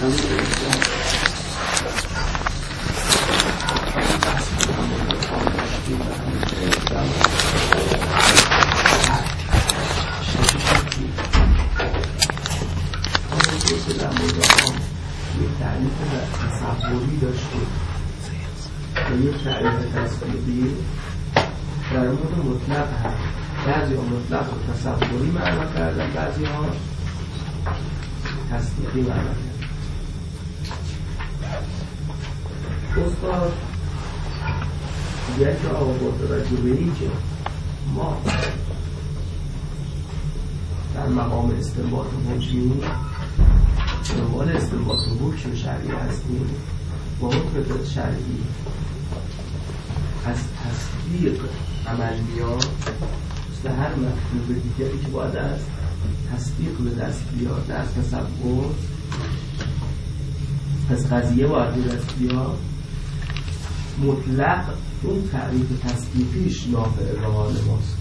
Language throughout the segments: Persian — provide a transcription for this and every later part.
تصوری داشته و یک تعریف تصویری در مورد مطلق هست. بعضی ها مطلق و تصوری معنا کردن، بعضی ها تصدیقی معنا کردن. استاد دیگر که آقا با توجه به این که ما در مقام استنباط حکمی دنبال استنباط حکم شرعی هستیم، با حکم شرعی از تصدیق عملیات مثل هر مطلوب دیگری که باید از تصدیق به دست بیاد، از تصور از قضیه باید به دست بیاد، مطلق اون تعریف تصدیقیش نافع به حال ماست.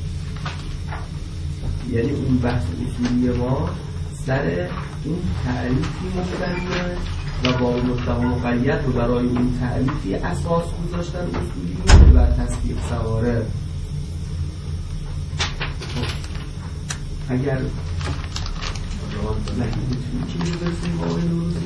یعنی اون بحث اصولی ما سر اون تعریفی مبتنیه و با مطلق مقید رو برای اون تعریفی اساس گذاشتن اصولی و تصدیق سواره. اگر نمیتونی برسیم با این روزی،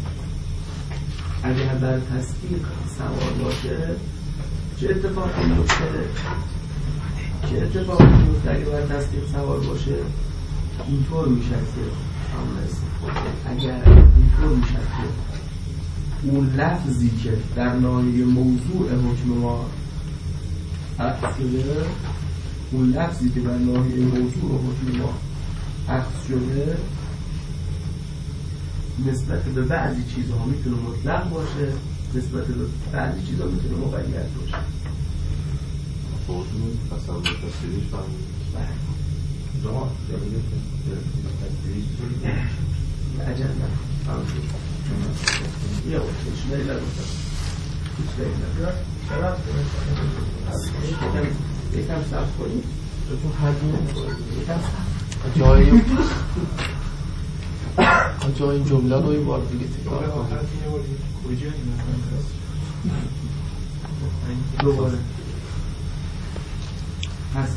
اگر در تصدیق سوار باشه چه اتفاقی میفته؟ چه اتفاقی میفته اگر در تصدیق سوار باشه؟ اینطور میشه که اگر اینطور میشه که اون لفظی که در ناحیه موضوع حکم ما عکس شده، اون لفظی که در ناحیه موضوع حکم ما عکس شده نسبت به بعضی چیزها میتونه مطلق باشه، نسبت به بعضی چیزها میتونه مقید باشه. خودمون تصور تصویریش فهمید جوان عجب نه یا وقتش نیلا گفتم یکم صرف کنید تو جای این جمله رو یه بار دیگه تکرار کنید. دوباره هست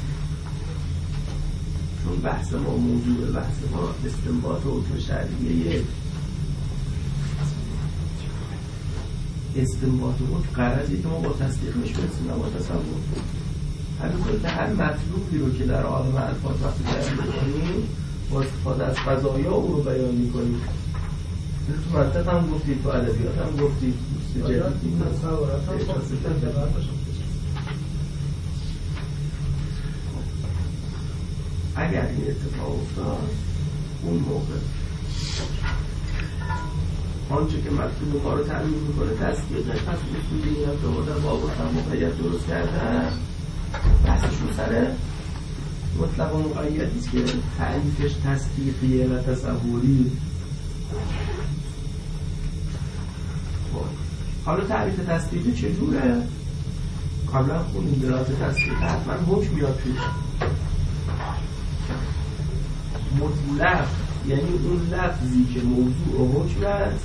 چون بحث ما موضوع بحث ما استنباط و حکم شرعیه. استنباط و حکم قرضی که ما با تصدیقش برسیم نه با تصور. هر مطلوبی رو که در عالم الفاظ وقتی بیان می‌کنیم با استفاده از قضایا او رو بیان می‌کنیم. تو منطق هم گفتید، تو ادبیات هم گفتید، تصورات هم اگر این اتفاق افتاد اون موقع آنچه که مطلوب ما رو تأمین میکنه تصدیقش پس اصولی این هم که ما در باب مقید درست کردن بحثشون سر مطلق و مقیدیست که تعریفش تصدیقیه و تصوری. حالا تعریف تصدیقی چجوره؟ قبلا خونیم درات تصدیق حتما حکم میاد توش. مطلق یعنی اون لفظی که موضوع و حکم است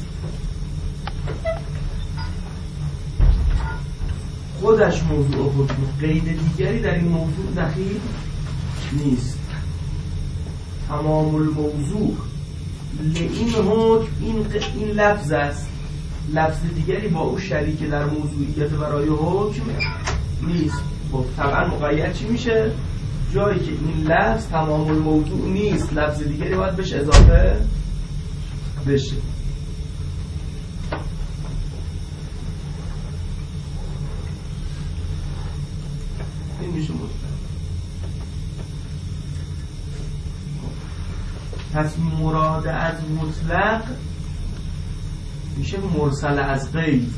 خودش موضوع و حکم، قید دیگری در این موضوع دخیل نیست. تمام الموضوع لئین حکم این لفظ است، لفظ دیگری با او شریک در موضوعیت برای حکم نیست. خب طبعا مقید چی میشه؟ جایی که این لفظ تمام الموضوع نیست، لفظ دیگری باید بهش اضافه بشه. این میشه مطلق. پس مراد از مطلق میشه مرسل از قید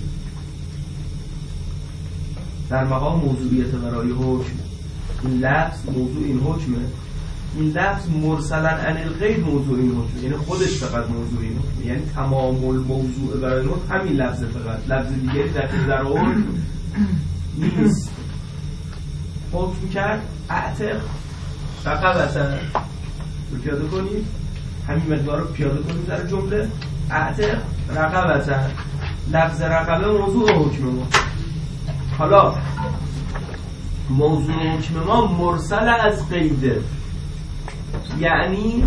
در مقام موضوعیت برای حکم. این لفظ موضوع این حکمه، این لفظ مرسلن عن القید موضوع این حکمه، یعنی خودش فقط موضوع این حکمه، یعنی تمام الموضوع برای حکم همین لفظ فقط، لفظ دیگری در حکم نیست. حکم کرد اعتق فقط رو پیاده کنید، همین مقدار رو پیاده کنید در جمله اعتق رقبتن، لفظ رقبه موضوع حکم ما. حالا موضوع حکم ما مرسل از قیده، یعنی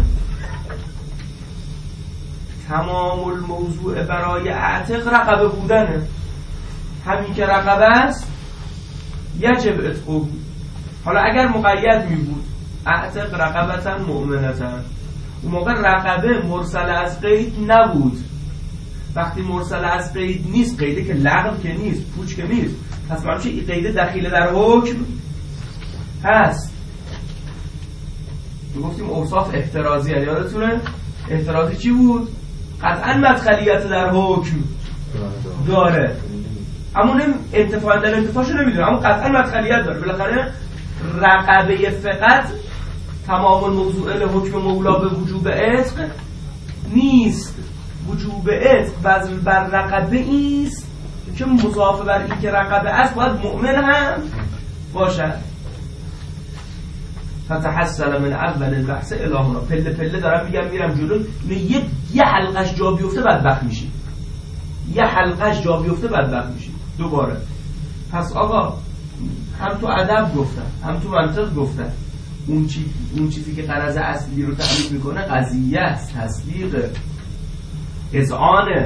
تمام الموضوع برای اعتق رقبه بودنه. همین که رقبه است یجب اتقو. حالا اگر مقید می بود اعتق رقبتن مؤمنتن، اون موقع رقبه مرسل از قید نبود. وقتی مرسل از قید نیست، قیده که لغو که نیست، پوچ که نیست، پس معلومه این قیده دخیل در حکم هست. گفتیم اوصاف احترازی، یادتونه احترازی چی بود؟ قطعا مدخلیت در حکم داره، اما انتفاع در انتفاعشو نمیدونه، اما قطعا مدخلیت داره. بالاخره رقبه فقط تمام الموضوع لحکم مولا به وجوب عتق نیست. وجوب عتق بر رقبه ایست که مضاف بر این که رقبه است باید مؤمن هم باشد. فتحصل من اول البحث الهنا، پله پله دارم میرم جلو. یه حلقش جا بیفته بدبخت میشی، یه حلقش جا بیفته بدبخت میشی دوباره. پس آقا هم تو ادب گفتن هم تو منطق گفتن، اون چیزی که غرض اصلی رو تعریف میکنه قضیه است، تصدیق، اذعانه.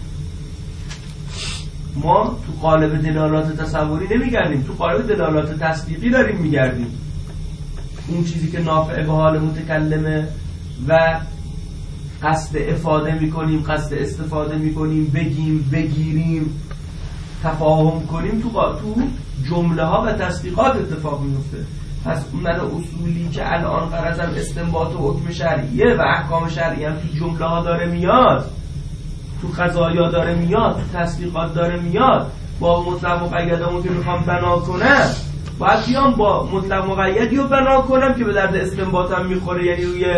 ما تو قالب دلالات تصوری نمیگردیم، تو قالب دلالات تصدیقی داریم میگردیم. اون چیزی که نافع به حال متکلمه و قصد افاده میکنیم، قصد استفاده میکنیم، بگیم، بگیریم، تفاهم کنیم، تو جمله ها و تصدیقات اتفاق میفته. پس من اصولی که الان غرضم استنباط و حکم شرعیه و احکام شرعی هم تو جمله ها داره میاد، تو قضایا داره میاد، تو تصدیقات داره میاد، با مطلق مقیدمون که میخوام بنا کنم باید بیام با مطلق مقیدی رو بنا کنم که به درد استنباطم میخوره، یعنی روی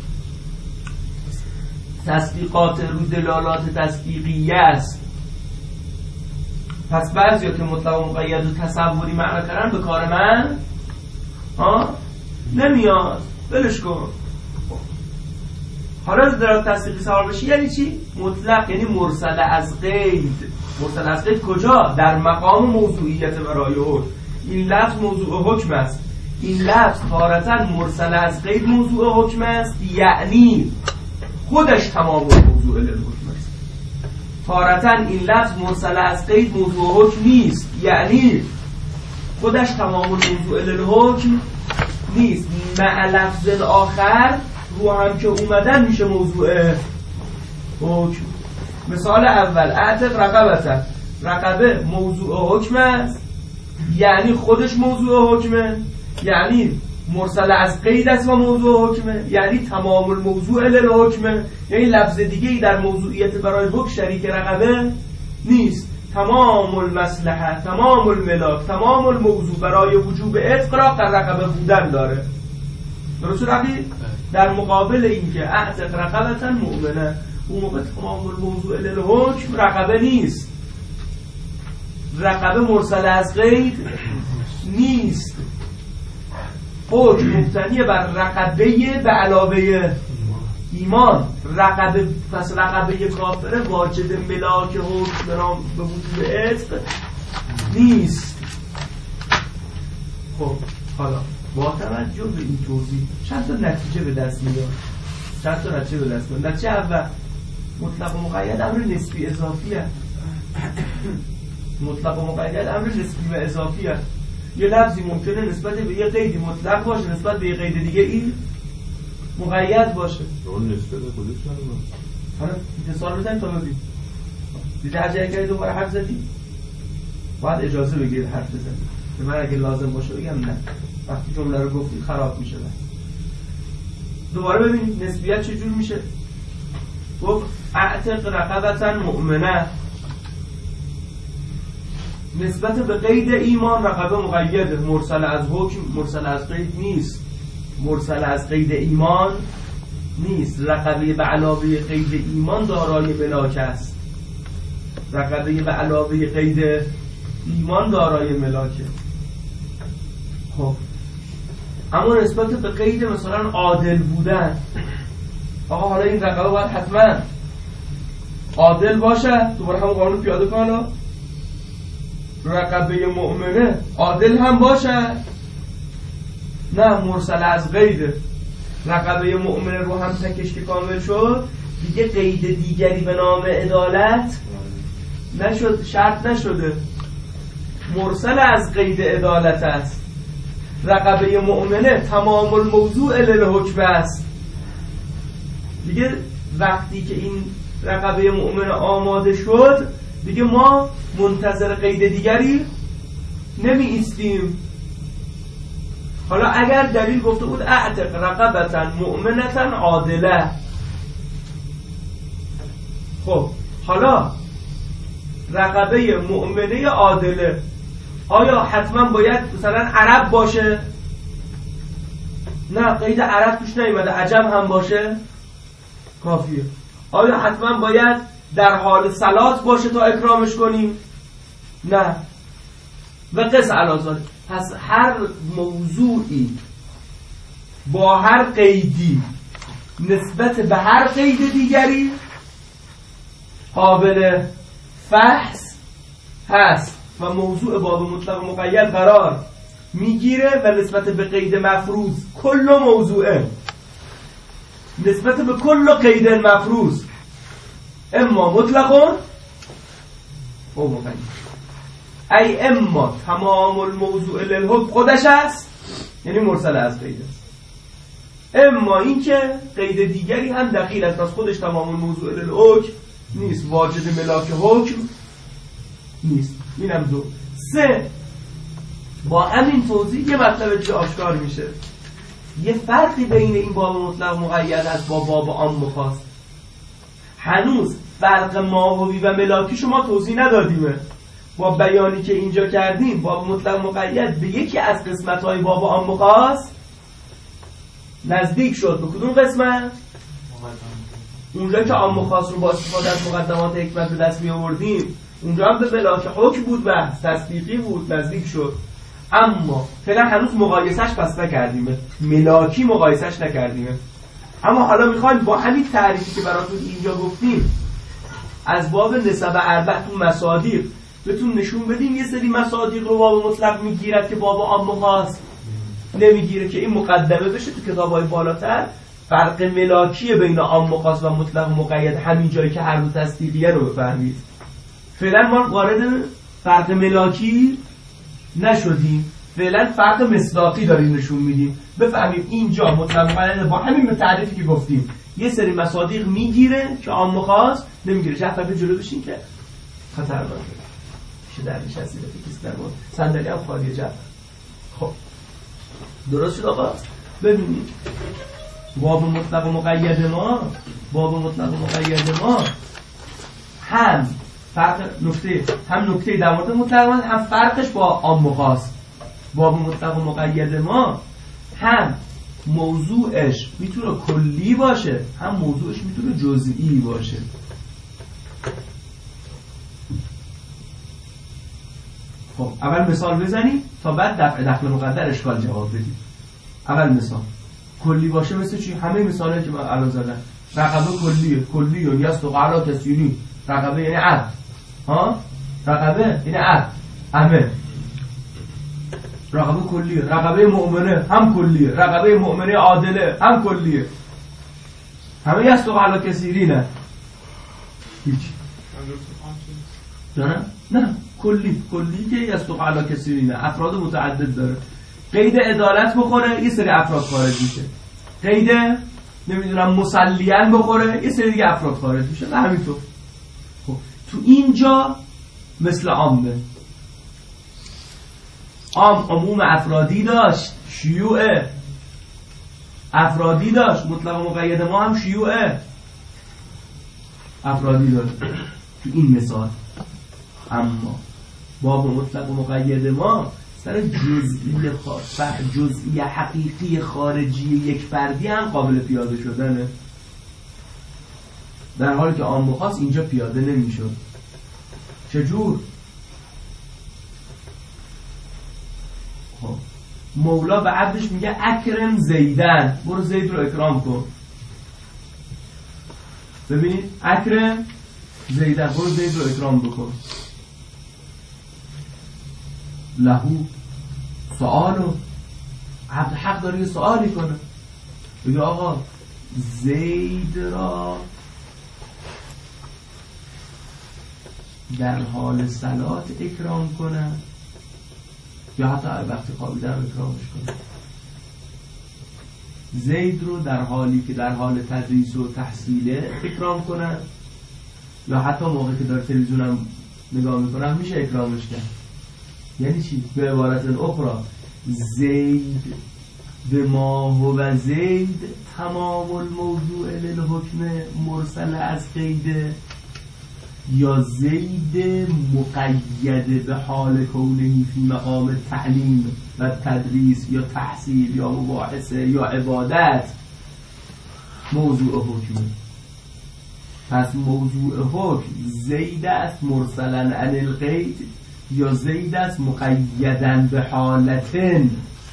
تصدیقات، رو دلالات تصدیقیه است. پس بعضی که مطلق و مقید و تصوری معنی کردن به کار من نمیاد، بلش کن. حالا دلالات تصدیقی سوال بشی یعنی چی؟ مطلق یعنی مرسل از قید. مرسل از قید کجا؟ در مقام موضوعیت برای حکم. این لفظ موضوع حکم است. این لفظ تارةً مرسل از قید موضوع حکم است، یعنی خودش تمام موضوع للحکم است. تارةً این لفظ مرسل از قید موضوع حکم نیست، یعنی خودش تمام موضوع للحکم نیست. مع لفظ آخر رو هم که اومدن میشه موضوع حکم. مثال اول اعتق رقبتن، رقبه موضوع حکم است، یعنی خودش موضوع حکمه، یعنی مرسل از قید است و موضوع حکمه، یعنی تمام الموضوع للحکمه، یعنی لفظ دیگه ای در موضوعیت برای حکم شریک رقبه نیست. تمام المصلحه، تمام الملاک، تمام الموضوع برای وجوب عتق را در رقبه بودن داره. درست رقیب؟ در مقابل این که اعتق رقبتن مؤمنه، اون موقع تمام الموضوع للحکم رقبه نیست، رقبه مرسل از قید نیست. حکم مبتنی بر رقبه به علاوه ایمان. رقبه، پس رقبه کافره واجد ملاک حکم به وجود عتق نیست. خب حالا با توجه به این توضیح چند تا نتیجه به دست میاد. نتیجه اول، مطلق و مقید امر نسبی اضافیه. مطلق و مقید امر نسبی و اضافیه. یه لفظی ممکنه نسبت به یه قیدی مطلق باشه، نسبت به یه قید دیگه این مقید باشه. اون نسبت خودش نداره. حالا اتصال بزنید تا ببین. دیگه عجله کردید دوباره حرف زدید. باید اجازه بگیرید حرف بزنید. به من اگه لازم باشه بگم نه. وقتی جمله رو گفتید خراب میشه. دوباره ببینید نسبیت چجور میشه. گفت اعتق رقبتن مؤمنه، نسبت به قید ایمان رقبه مقیده، مرسل از حکم، مرسل از قید نیست. مرسل از قید ایمان نیست. رقبه به علاوه قید ایمان دارای ملاک است. رقبه به علاوه قید ایمان دارای ملاکه. خب اما نسبت به قید مثلا عادل بودن، آقا حالا این رقبه باید حتما عادل باشه، دوباره هم قانون پیاده کنه. رقبه مؤمنه عادل هم باشه، نه مرسل از قیده. رقبه مؤمنه رو هم تکش که کامل شد دیگه قید دیگری به نام عدالت نشد، شرط نشده، مرسل از قید عدالت است. رقبه مؤمنه تمام الموضوع للحکم است. دیگه وقتی که این رقبه مؤمنه آماده شد دیگه ما منتظر قید دیگری نمی ایستیم. حالا اگر دلیل گفته بود اعتق رقبتن مؤمنتن عادله، خب حالا رقبه مؤمنه عادله آیا حتما باید مثلا عرب باشه؟ نه، قید عرب توش نیومده، عجم هم باشه کافیه. آیا حتما باید در حال صلات باشه تا اکرامش کنیم؟ نه. و قص علازات. پس هر موضوعی با هر قیدی نسبت به هر قید دیگری قابل فحص هست و موضوع باب مطلق مقید قرار میگیره و نسبت به قید مفروض کل موضوعه، نسبت به کل قید مفروض اما مطلقون او مقید، ای اما تمام الموضوع للحکم خودش است، یعنی مرسل از قید است، اما این که قید دیگری هم دخیل است، پس خودش تمام الموضوع للحکم نیست، واجد ملاک حکم نیست. اینم دو. سه، با همین توضیح یه مطلب دیگه آشکار میشه، یه فرقی بین این باب مطلق مقید است با باب عام و خاص. هنوز فرق ماهوی و ملاکی شما توضیح ندادیم. با بیانی که اینجا کردیم باب مطلق مقید به یکی از قسمت‌های باب عام و خاص نزدیک شد. به کدوم قسمت؟ اونجا که عام و خاص رو با استفاده از مقدمات حکمت به دست می آوردیم اونجا هم به ملاک حکم بود، بحث تصدیقی بود، نزدیک شد. اما فعلا هنوز مقایسش پس نکردیم، ملاکی مقایسش نکردیم. اما حالا میخوایم با همین تعریفی که براتون اینجا گفتیم از باب نسب اربع تو مصادیق بهتون نشون بدیم یه سری مصادیق رو باب مطلق میگیرد که باب عام و خاص نمیگیره، که این مقدمه بشه تو کتاب‌های بالاتر. فرق ملاکی بین عام و خاص و مطلق و مقید همین جایی که هر دو تصدیقیه رو بفهمید. فعلا ما وارد فرق ملاکی نشدیم، فعلا فرق مصداقی داریم نشون میدیم. بفهمیم اینجا مطلق مقید با همین تعریفی که گفتیم یه سری مصادیق میگیره که عام و خاص نمیگیره. جعفر به جلو بشین که خطرناکه میشه در نشستی بفکیست نمون صندلی هم خالیه. جعفر خب درست شد آقا؟ ببینید باب مطلق مقید ما هم فرق نکته در مورد مطلق هم فرقش با عام و خاص. باب مطلق مقید ما هم موضوعش میتونه کلی باشه هم موضوعش میتونه جزئی باشه. خب اول مثال بزنیم تا بعد دخل مقدر اشکال جواب بدیم. اول مثال کلی باشه مثل چی؟ همه مثالی که من الان زدم. رقبه کلیه یصدق علی کسیونی. رقبه یعنی عبد، رقبه یعنی عبد، همه. رقبه کلیه. رقبه مؤمنه هم کلیه. رقبه مؤمنه عادله هم کلیه. همه یصدق علی کسیرینه. هیچ نه کلی که یصدق علی کسیرینه افراد متعدد داره. قید عدالت بخوره یه سری افراد خارج میشه، قید نمیدونم مسلیان بخوره یه سری دیگه افراد خارج میشه و همینطور. خب تو اینجا مثل عامه، عام عموم افرادی داشت، شیوع افرادی داشت، مطلق و مقید ما هم شیوع افرادی داشت تو این مثال. اما باب مطلق و مقید ما سر جزئی حقیقی خارجی یک فردی هم قابل پیاده شدنه، در حالی که عام و خاص اینجا پیاده نمیشد. چجور؟ خب مولا به عبدش میگه اکرم زیدن، برو زید رو اکرام کن. ببینید اکرم زیده برو زید رو اکرام بکن. لهو سوالو، عبد حق داره یه سوالی کنه، بگه آقا زید را در حال صلات اکرام کنه یا حتی وقتی خوابیدن اکرامش کنه. زید رو در حالی که در حال تدریس و تحصیله اکرام کنه یا حتی موقعی که داره تلویزیون هم نگاه میکنه میشه اکرامش کرد. یعنی چی؟ به عبارت اخرى زید به ما و زید تمام الموضوع للحکم مرسل از قیده، یا زید مقید به حال کونه فی مقام تعلیم و تدریس یا تحصیل یا مباحثه یا عبادت موضوع حکمه. پس موضوع حکم زید است مرسلا عن القید یا زید است مقیدن به حالتن.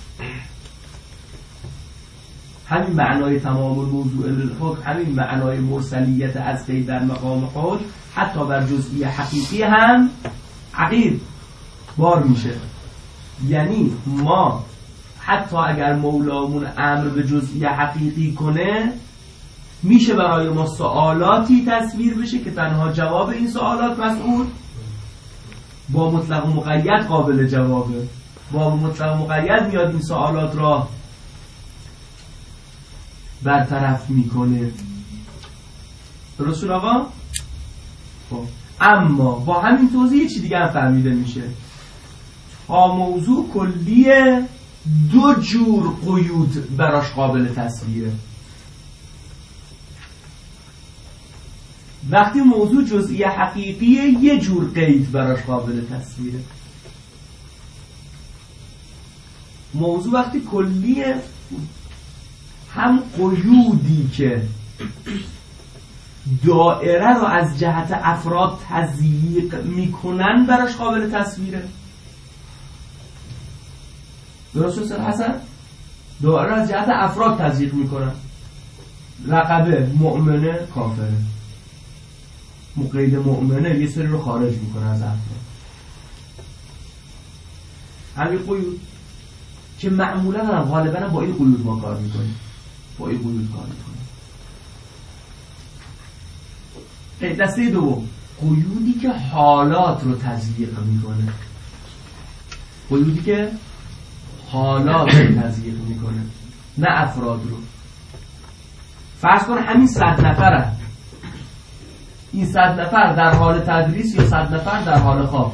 همین معنای تمام الموضوع للحکم، همین معنای مرسلیت از قید در مقام حکم حتی بر جزئی حقیقی هم عقید بار میشه. یعنی ما حتی اگر مولامون امر به جزئی حقیقی کنه میشه برای ما سوالاتی تصویر بشه که تنها جواب این سوالات مسئول با مطلق و مقید قابل جوابه. با مطلق و مقید میاد این سوالات را برطرف میکنه. درست شد آقا؟ خب اما با همین توضیح چی دیگه هم فهمیده میشه. ها موضوع کلیه، دو جور قیود براش قابل تصویره. وقتی موضوع جزئی حقیقیه یه جور قید براش قابل تصویره. موضوع وقتی کلیه هم قیودی که دائره رو از جهت افراد تضییق میکنن براش قابل تصویره. درست شد حسن؟ دائره از جهت افراد تضییق میکنن. لقبه مؤمنه کافره، مقید مؤمنه یه سری رو خارج میکنه از افراد. همین قیود که معمولا هم غالبا با این قیود ما کار میکنیم، با این قیود کار میکنیم. دسته دوم قیودی که حالات رو تضییق میکنه. قیودی که حالات رو تضییق میکنه نه افراد رو. فرض کن همین 100 نفره، این 100 نفر در حال تدریس یا 100 نفر در حال خواب.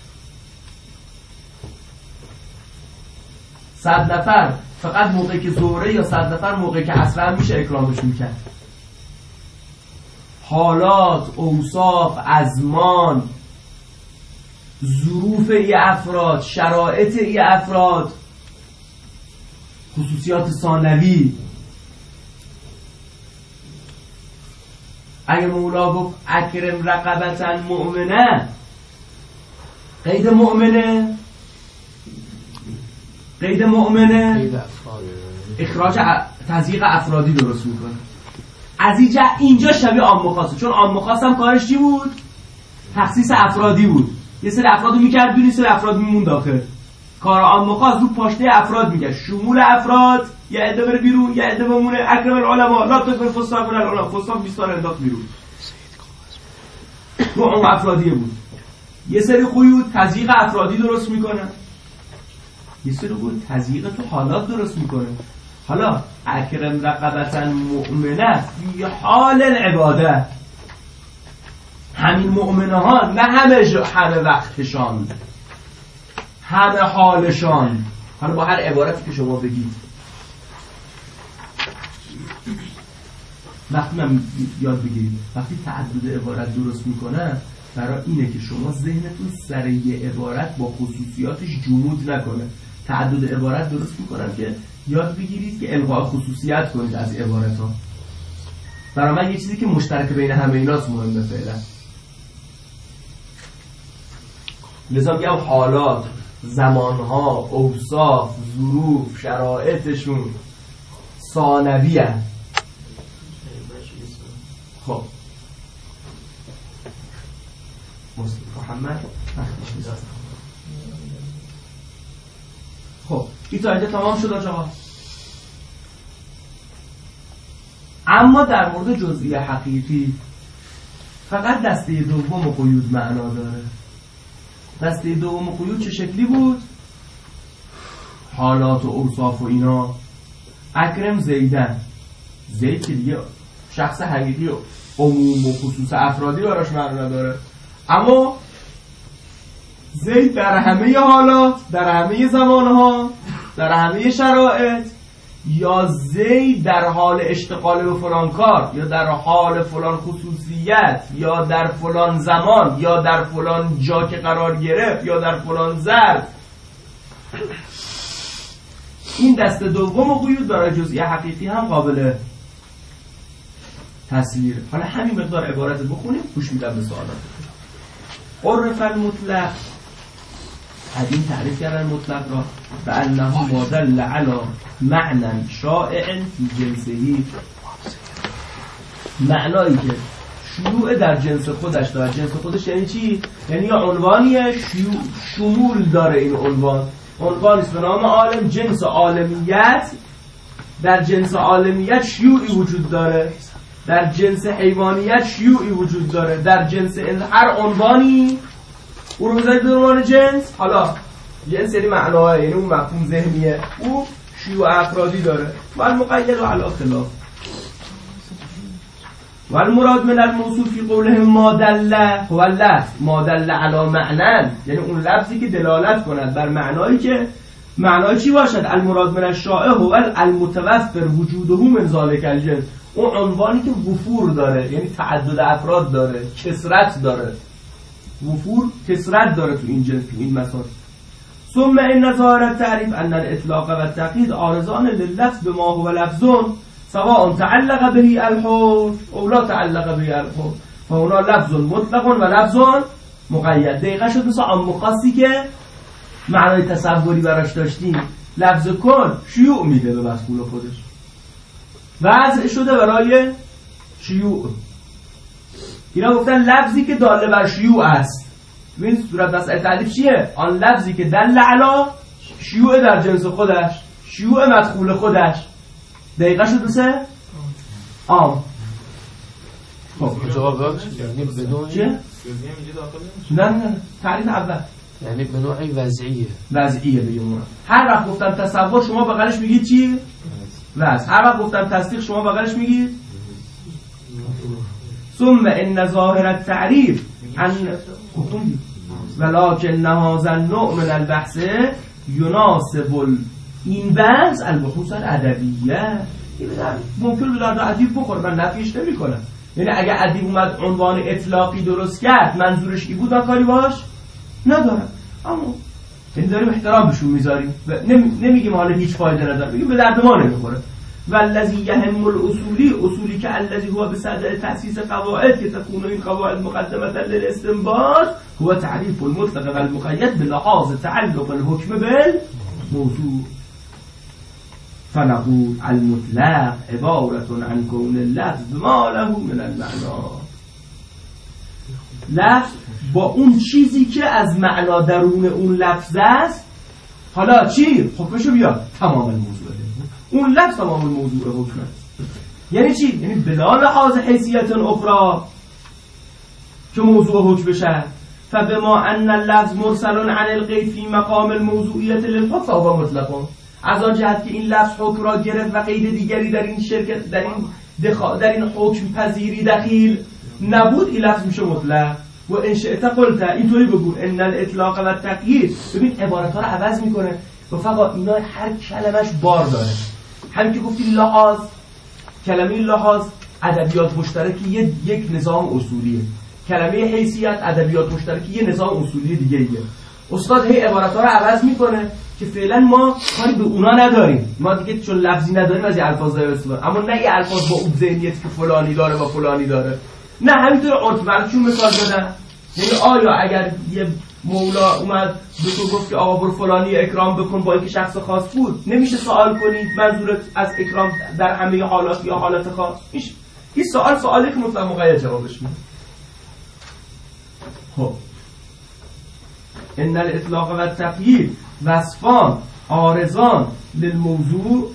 100 نفر فقط موقعی که ظهره یا 100 نفر موقعی که عصر هم میشه اکرامش میکرد. حالات، اوصاف، ازمان، ظروف ای افراد، شرایط ای افراد، خصوصیات ثانوی. اگه مولا گفت اکرم رقبتا مؤمنه، قید مؤمنه، قید مؤمنه قید افراد، اخراج تضییق افرادی درست میکنه. از اینجا شبیه عام و خاصه، چون عام و خاص هم کارش چی بود؟ تخصیص افرادی بود. یه سری افرادو میکرد بیرون، یه سری افراد میمون داخل. کار عام و خاص رو پاشته افراد میگه، شمول افراد، یه عده بره بیرون، یه عده بمونه. اکرم العلماء لا تکفر فساق من العلماء، فساق 20 تا انداخت بیرون. رو عام افرادیه بود. یه سری قیود تضییق افرادی درست میکنه، یه سری قیود تضییق تو حالات درست میکنه. حالا اکرم رقبتا مؤمنه فی حال العباده، همین مؤمنه ها نه همه وقتشان، همه حالشان. حالا با هر عبارتی که شما بگید. وقتی من یاد بگیرید وقتی تعدد عبارت درست میکنه برای اینه که شما ذهنتون سر یه عبارت با خصوصیاتش جمود نکنه. تعدد عبارت درست میکنم که یاد بگیرید که الغاء خصوصیت کنید از عبارت ها. برای من یه چیزی که مشترک بین همه ایناست مهمه فعلا. لذا میگم حالات، زمانها، اوصاف، ظروف، شرایطشون ثانویه. خب محمد وقتش می‌ذاره. خب این تا اینجا تمام شد آقا. اما در مورد جزئی حقیقی فقط دسته دوم قیود معنا داره. دسته دوم قیود چه شکلی بود؟ حالات و اوصاف و اینا. اکرم زیدن، زید که دیگه شخص حقیقی و عموم و خصوص افرادی براش معنا نداره، اما زید در همه حالات، در همه زمانها، در همه شرایط، یا زید در حال اشتغال به فلان کار، یا در حال فلان خصوصیت، یا در فلان زمان، یا در فلان جا که قرار گرفت، یا در فلان ظرف. این دست دوم قیود برای جزئی حقیقی هم قابل تصویر. حالا همین مقدار عبارت بخونیم، گوش میدم به سوالات. عرف المطلق، قدیم تعریف کردن مطلق را به انه ما دل علی معنی شائع فی جنسهی، معنایی که شیوع در جنس خودش داره. جنس خودش یعنی چی؟ یعنی یا عنوانیه شمول داره. این عنوانی است به نام عالم. جنس عالمیت، در جنس عالمیت شیوعی وجود داره، در جنس حیوانیت شیوعی وجود داره، در جنس هر عنوانی او رو بذارید به عنوان جنس. حالا جنس یعنی معناه، یعنی اون مفهوم ذهنیه، او شیوع افرادی داره. و المقید و علی خلاف. و المراد من الموصوف فی قوله ما دل هو اللفظ ما دل علی معنی، یعنی اون لفظی که دلالت کند بر معنایی که معنای چی باشد. المراد من الشائع هو المتوفر وجوده من ذلک الجنس، اون عنوانی که وفور داره، یعنی تعدد افراد داره، کثرت داره. وفور کثرت داره تو این جنس، تو این مسائل. ثم ان ظاهر التعریف ان الاطلاق و التقیید عارضان لللفظ بما هو لفظ سواء تعلق به الحكم او لا تعلق به الحكم فهنا لفظ مطلق و لفظ مقید. دقیقه شد مثل عام خاصی که معنای تصوری براش داشتیم. لفظ کن شیوع میده به مفعول خودش، وضع شده برای شیوع. اینا گفتن لفظی که داله بر شیوع است. ببین صورت مسئله تعریف چیه؟ آن لفظی که دل علی شیوع در جنس خودش، شیوع مدخول خودش. دقیقه شد مثل عام. خب جواب یعنی بدون چیه؟ نه تعریف اول یعنی به نوعی وضعیه بگیم. هر وقت گفتم تصور شما بغلش میگید چی؟ وضع. هر وقت گفتم تصدیق شما بغلش میگید ثم ان ظاهر التعریف ان ولكن هذا النوع من البحث يناسب این بحث البحوث الادبیه. ممکن به درد ادیب بخوره، من نفیش نمی کنم. یعنی اگه ادیب اومد عنوان اطلاقی درست کرد منظورش ای بود، من کاری باش ندارم، اما این داریم احترام بهشون میذاریم و نمیگیم حالا هیچ فایده نداره، بگیم به درد ما نمیخوره. والذی یهم الاصولی، اصولی که الذی هو بصدد تأسیس قواعد که تكون این قواعد مقدمه للاستنباط هو تعریف المطلق و المقید بلحاظ تعلق الحکم بالموضوع. فنقول المطلق عبارة عن كون اللفظ ما له من المعنى. لفظ با اون چیزی که از معنا درون اون لفظ است. حالا چی؟ حکمشو بیار تمام الموضوع. اون لفظ تمام الموضوع حکم است. یعنی چی؟ یعنی بلا لحاظ حیثیت اخرى که موضوع حکم بشه. فبما ان اللفظ مرسل عن الغیب فی مقام الموضوعیت للحکم فهو مطلق. از آن جهت که این لفظ حکم را گرفت و قید دیگری در این شرکت در این حکم پذیری دخیل نبود، این لفظ میشه مطلق. و ان شئت قلت، اینطوری بگو ان الاطلاق و التقیید. ببین عبارت‌ها رو عوض میکنه و فقط اینا هر کلمش بار داره. همین که گفتی لحاظ، کلمه لحاظ ادبیات مشترکی یک نظام اصولیه. کلمه حیثیت ادبیات مشترکی یه نظام اصولی دیگه ایه. استاد هی عبارت‌ها رو عوض میکنه که فعلا ما کاری به اونا نداریم. ما دیگه چون لفظی نداریم از این الفاظ داریم استفاده، اما نه یه الفاظ با اون ذهنیت که فلانی داره و فلانی داره. نه همینطور عرف براتون مثال دادن. یعنی آیا اگر یه مولا اومد به تو گفت که آقا برو فلانی اکرام بکن با اینکه شخص خاص بود، نمیشه سوال کنید منظورت از اکرام در همه حالات یا حالت خاص؟ میشه. این سوالی که مطلق مقید جوابش میده. خب ان الاطلاق و التقیید وصفان عارضان للموضوع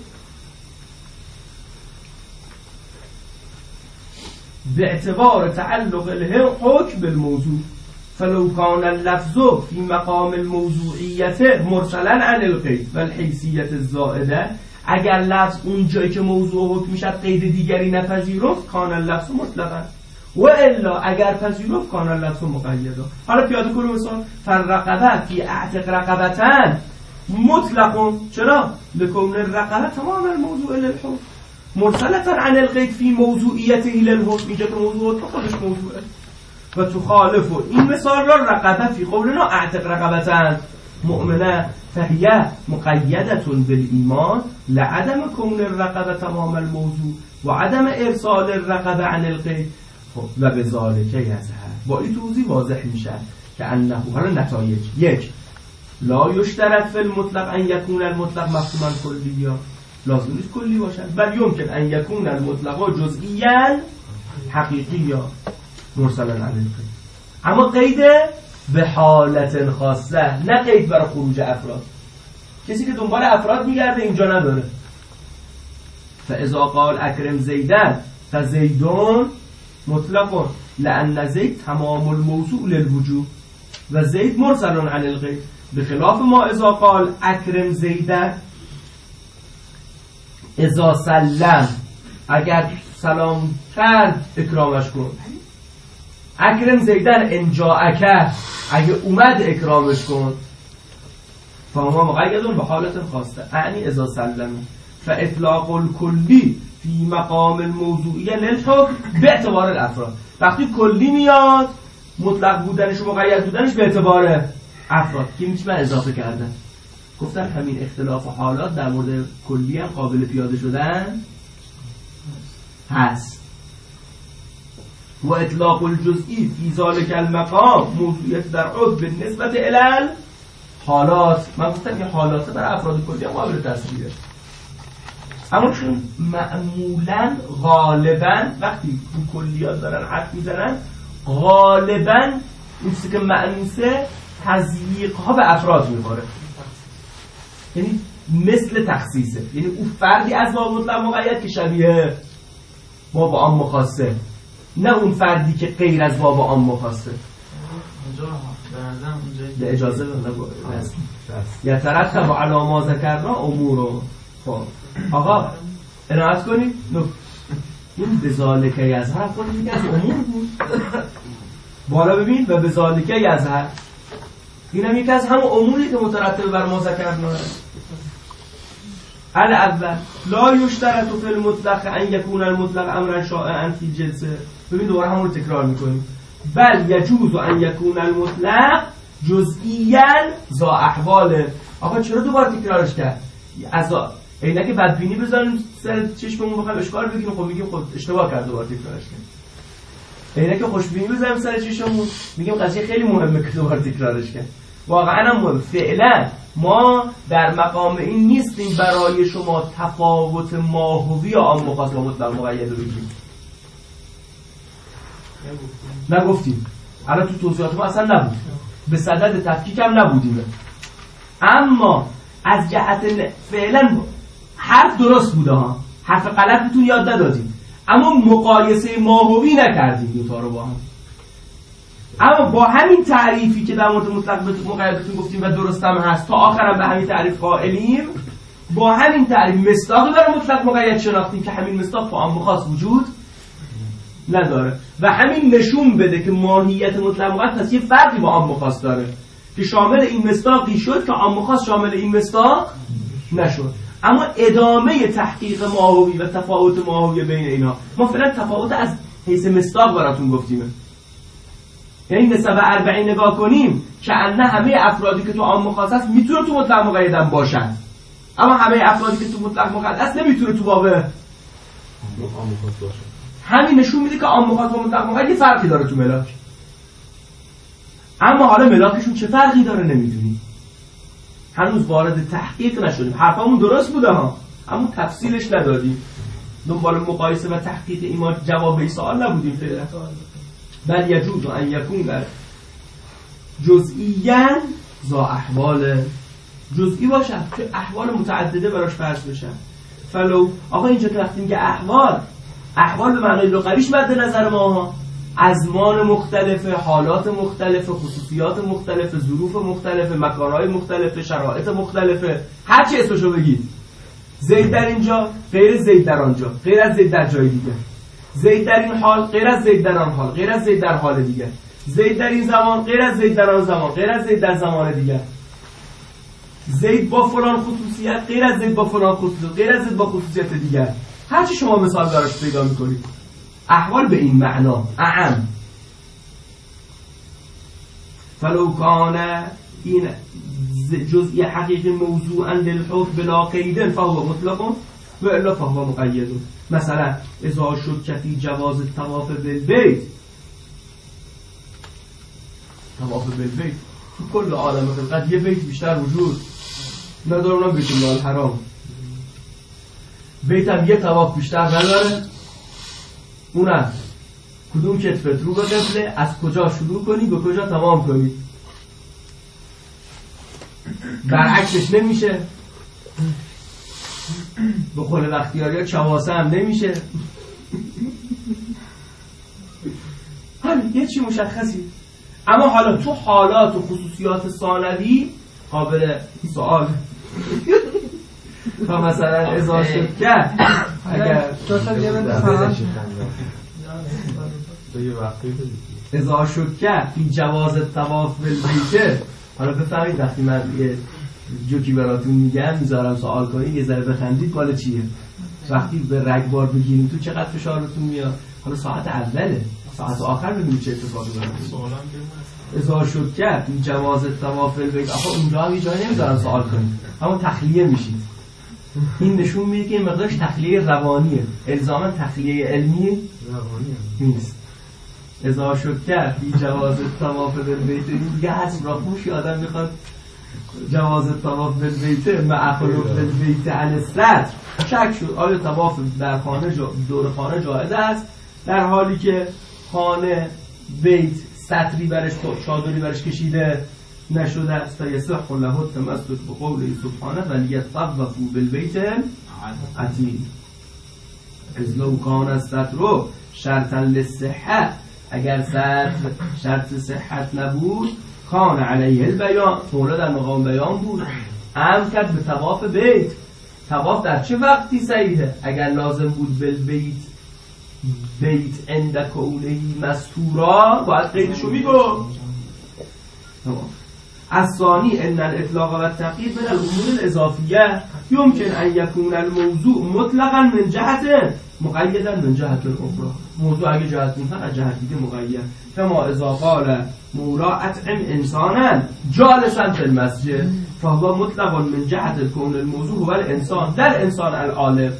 باعتبار تعلق الحكم بالموضوع فلو كان اللفظ في مقام الموضوعیت مرسلا عن القید و الحیثیت الزائده، اگر لفظ اون جایی که موضوع حکم میشد قید دیگری نپذیرفت کان اللفظ مطلقا، و الا اگر پذیرفت کان اللفظ مقیدا. حالا پیاده کنیم مثال فرقبه فی اعتق رقبتن مطلق، چرا؟ لکون الرقبه تمام الموضوع للحكم مرسلتا عن القید فی موضوعیته للحكم، اینجا که موضوع خودش موضوعه. و تخالف این مثال را رقبه فی قولنا اعتق رقبتن مؤمنه فهیه مقیدة بالایمان لعدم کون الرقبه تمام الموضوع و عدم ارسال الرقبه عن القید. و به ذالک یظهر، با این توضیح واضح میشه که انه، حالا نتایج: یک، لا یشترط فی المطلق ان یکون المطلق مفهوما کلیا، لازم نیست کلی باشد، بل یمکن ان یکون المطلق جزئیا حقیقیا مرسلا عن القید. اما قید به حالت خاصه، نه قید برای خروج افراد. کسی که دنبال افراد میگرده اینجا نداره. فاذا قال اکرم زیدن فزیدون مطلق لان زید تمام الموضوع للوجوب و زید مرسل عن القید، بخلاف ما اذا قال اکرم زیدن اذا سلم، اگر سلام کرد اکرامش کن. اکرم زیدن ان جاءک، اگه اومد اکرامش کن. فهما مقیدون به حالت خاصه یعنی اذا سلم. فاطلاق الکلی فی مقام الموضوعیه للحکم به اعتبار الافراد، وقتی کلی میاد مطلق بودنش و مقید بودنش به اعتبار افراد. که میشه من اضافه کردن، گفتن همین اختلاف حالات در مورد کلی هم قابل پیاده شدن هست. و اطلاق الجزئی فی ذلک المقام موضوعیت در عد به نسبت الال حالات. من گفتم که حالات برای افراد کلی هم قابل تصویره، اما چون معمولا غالبا وقتی اون کلیات دارن حرف میزنن غالبا این چیزی که معنیسه تضییق ها به افراد میخوره، یعنی مثل تخصیصه، یعنی اون فردی از باب مطلق مقید که شبیه باب عام خاصه، نه اون فردی که غیر از باب عام خاصه. به اجازه یترتب علی ما ذکرنا امور. خب آقا عنایت کنید، این بذالک یظهر خود میگه از امور بود، بالا ببین و بذالک یظهر، اینم یکی از همون اموری که مترتب بر ما ذکرنا. الاول لا یشترط فی المطلق ان یکون المطلق امرا شائعا فی جنسه. ببین دوباره همون رو تکرار میکنیم. بل یجوز ان یکون المطلق جزئیا ذا احوال. آقا چرا دوباره تکرارش کرد؟ از اینا که بدبینی بذاریم سر چشممون بخوایم اشکال بگیریم، خب میگیم خب اشتباه کرد دوباره تکرارش کرد. اینا که خوشبینی بذاریم سر چشممون میگیم قضیه خیلی مهمه که دوباره تکرارش کرد. واقعا هم مهم. فعلا ما در مقام این نیستیم برای شما تفاوت ماهوی عام خاص و مطلق مقید رو بگیم. نگفتیم. الان تو توضیحات ما اصلا نبود. به صدد تفکیک هم نبودیم. اما از جهت فعلا حرف درست بوده ها. حرف غلط بهتون یاد ندادیم. اما مقایسه ماهوی نکردیم دوتا رو با هم. اما با همین تعریفی که در مورد مطلق مقیدتون گفتیم و درست هم هست، تا آخرم به همین تعریف قائلیم، با همین تعریف مصداقی برای مطلق مقید شناختیم که همین مصداق تو عام خاص وجود نداره و همین نشون بده که ماهیت مطلق مقید پس یه فرقی با عام خاص داره که شامل این مصداقی شد که عام خاص شامل این مصداق نشد. اما ادامه تحقیق ماهوی و تفاوت ماهوی بین اینا، ما فعلا تفاوت از حیث مصداق براتون گفتیم. یعنی نسبت 40 نگاه کنیم که نه همه افرادی که تو عام خاص هست میتونه تو مطلق مقید هم باشن، اما همه افرادی که تو مطلق مقید هست نمیتونه تو باب عام خاص باشه. همین نشون میده که عام خاص و مطلق مقید یه فرقی داره تو ملاک، اما حالا ملاکشون چه فرقی داره نمیدونیم، هنوز وارد تحقیق نشدیم. حرفمون درست بوده ها، اما تفصیلش ندادیم، دنبال مقایسه و تحقیق اینا جواب به این سوال نبودیم فعلا. بل یجوز ان یکون جزئیاً ذا احوال، جزئی باشن که احوال متعدده براش فرض بشن. فلو آقا اینجا که وقتی میگه احوال به معنای لغویش مد نظر ما ازمان مختلفه، حالات مختلفه، خصوصیات مختلفه، ظروف مختلفه، مکانهای مختلفه، شرایط مختلفه، هر چی اسمشو بگید. زید در اینجا غیر زید در آنجا، غیر از زید در جای دیگه. زید در این حال غیر از زید در آن حال، غیر از زید در حال دیگه. زید در این زمان غیر از زید در آن زمان، غیر از زید در زمان دیگه. زید با فلان خصوصیت غیر از زید با فلان خصوصیت، غیر از زید با خصوصیت دیگر. هر چی شما مثال براش پیدا می‌کنید. احوال به این معنا اعم. فلو کان این جزئی حقیقی موضوعا للحکم بلا قید فهو مطلق و الا فهو مقید. مثلا اذا شک فی جواز الطواف بالبیت، طواف بالبیت تو کل عالم خلقت یه بیت بیشتر وجود نداره، اونم بیت الله الحرام. بیت هم یه طواف بیشتر نداره، اونم کدوم کتفت رو به قبله، از کجا شروع کنی به کجا تمام کنی. برعکسش نمیشه، به قول بختیاری ها چواسه هم نمیشه. حالا یه چی مشخصی. اما حالا تو حالات و خصوصیات ثانوی قابل سوال. تا مثلا ازا شکه اگر ازا شکه فی جواز الطواف بالبیت، حالا بفهمید وقتی من یه جوکی براتون میگم میذارم سوال کنید یه ذره بخندید مال چیه. وقتی به رگبار بگیریم تو چقدر فشارتون میاد. حالا ساعت اوله، ساعت آخر ببینید چه اتفاقی براتون. ازا شکه فی جواز الطواف بالبیت، آخه اونجا هم یه جایی نمیذارم سوال کنید، اما تخلیه میشید. این نشون میده که مقدارش تخلیه روانیه، الزاما تخلیه علمی نیست. ازا شکه فی جواز الطواف بالبیت، این دیگه هست را خوشی آدم میخواد جواز الطواف بالبیت مع خلوف بالبیت عن الستر. شک شد آیا طواف در خانه دور خانه جایز است در حالی که خانه بیت ستری برش، چادری برش کشیده نشده است. تا یصح له التمسک بقوله سبحانه ولیطوفوا بالبیت العتیق. اذ لو کان الستر شرطا للصحة، اگر شرط صحت نبود کان علیه البیان، مولا در مقام بیان بود، امر کرد به طواف بیت. طواف در چه وقتی صحیحه؟ اگر لازم بود بالبیت بیت عند کونه مستورا، باید قیدشو میگو. الثانی ان الاطلاق و التقیید من الامور الاضافیه يمكن ان يكون الموضوع مطلقا من جهت مقیدا من جهت اخرى. موضوع اگه جهت میفهم از جهت دیگه مقید. کما اذا قال مولا اطعم انسانا جالسا في المسجد فهو مطلق من جهت کون الموضوع هو الانسان، در انسان العالم.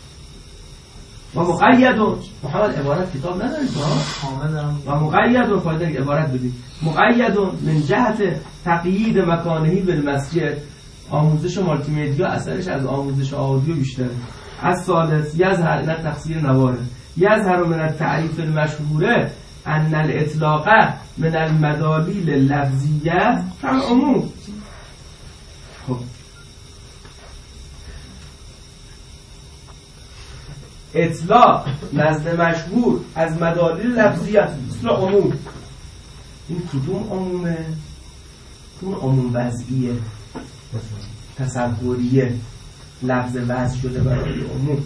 و مقید، محمد عبارت کتاب ندارید و مقید فایده عبارت بدید. مقید من جهت تقیید مکانهی بالمسجد. آموزش مالتی مدیا اثرش از آموزش آدیو بیشتره. از ثالث یظهر الى تقصیر نواره یظهر من التعریف المشهوره ان الاطلاق من المدالیل اللفظیه كالعموم. خب اطلاق نزد مشهور از مدالیل لفظیه مثل عموم. این کدوم عمومه؟ کدوم عموم وضعیه تصوریه، لفظ وضع شده برای عموم.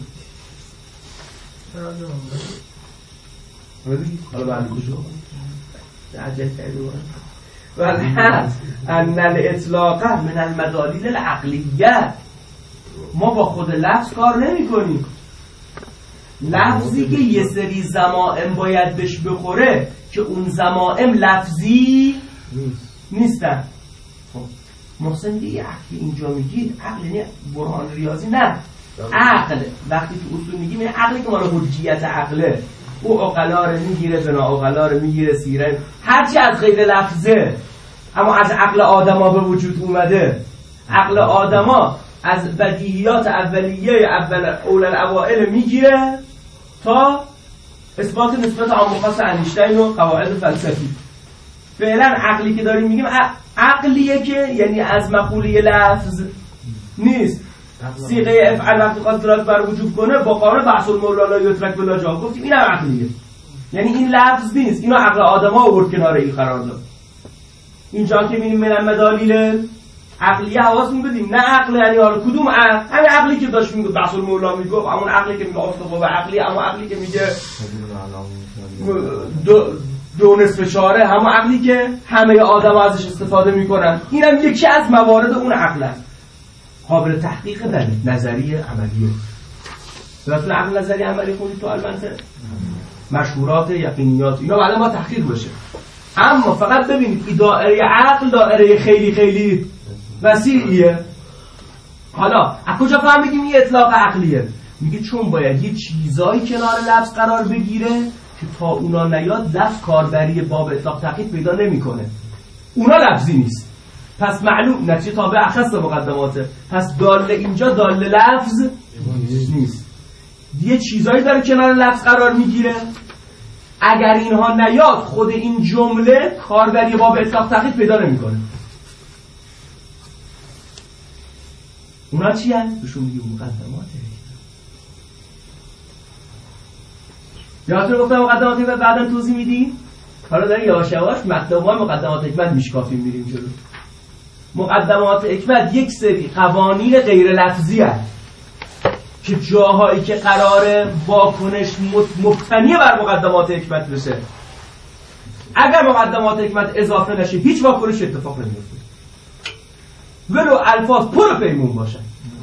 حالا بعد کجا عجل کرده والحد ان الاطلاق من المدالیل العقلیه. ما با خود لفظ کار نمی کنیم. لفظی که یه سری ضمائم باید بهش بخوره که اون ضمائم لفظی نیستن. محسن میگه یه عقلی اینجا میگید عقل نه برهان ریاضی، نه عقل. وقتی که اصول میگیم عقلی که مال حجیت عقله، او عقلا رو میگیره، بنا عقلا رو میگیره، سیره هرچی از غیر لفظه اما از عقل آدما به وجود اومده. عقل آدما از بدیهیات اولیه اول الاوائل میگیره تا اثبات نسبت عام و خاص انیشتین و قواعد فلسفی. فعلا عقلی که داریم میگیم عقلیه که یعنی از مقوله لفظ نیست. صیغه افعل وقتی خواست دلالت بر وجوب کنه با قانون بحث المولا لا یترک بلا جا گفتیم این هم عقلیه، یعنی این لفظ نیست، اینو عقل آدم‌ها آورد کنار این قرار داد. اینجا که می‌بینیم من مدالیل عقلیه حواسمون بدیم، نه عقل یعنی حالا کدوم عقل؟ همین عقلی که داشت میگه بحث المولا میگه، همون عقلی که میگه اصطفا عقلی، همون عقلی که میگه 2/4، همون عقلی که همه آدم‌ها ازش استفاده میکنن. اینم یکی از موارد اون عقل است. قابل تحقیق در نظریه عملیه. مثلا عقل نظریه عملی خودی تو البته مشهورات یقینیات اینا بعدا ما تحقیق بشه، اما فقط ببینید این دایره عقل دایره خیلی خیلی وسیعیه. حالا از کجا فهمیدیم این اطلاق عقلیه؟ میگه چون باید یه چیزایی کنار لفظ قرار بگیره که تا اونا نیاد لفظ کاربری باب اطلاق تحقیق پیدا نمیکنه. اونا لفظی نیست، پس معلوم نتیجه تابع اخص مقدماته، پس دال اینجا دال لفظ نیست. یه چیزایی داره کنار لفظ قرار میگیره، اگر اینها نیاد خود این جمله کاربری باب اطلاق تحقیق پیدا نمیکنه. اونا چی هست؟ بهشون میگیم مقدماته. یادتون گفتم مقدماتی و بعدا توضیح میدیم. حالا داریم یواش یواش مقدمات مقدمات حکمت میشکافیم میریم جلو. مقدمات حکمت یک سری قوانین غیر لفظی هست که جاهایی که قراره واکنش مبتنی بر مقدمات حکمت بشه، اگر مقدمات حکمت اضافه نشه هیچ واکنش اتفاق نمیفته، ولو الفاظ پر پیمون باشن.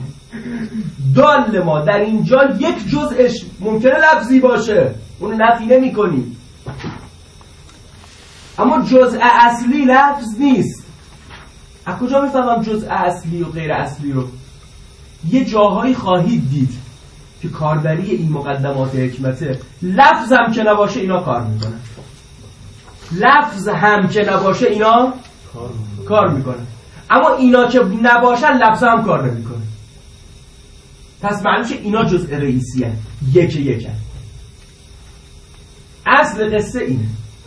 دال ما در اینجا یک جزءش ممکنه لفظی باشه، اون نفی نمی کنیم، اما جزء اصلی لفظ نیست. از کجا میفهمم جزء اصلی و غیر اصلی رو؟ یه جاهایی خواهید دید که کاربری این مقدمات حکمته لفظ هم که نباشه اینا کار میکنن، لفظ هم که نباشه اینا کار میکنن، اما اینا که نباشن لفظ هم کار نمیکنه. پس معلوم شه اینا جزء رئیسی هست، یک هست. اصل قصه اینه،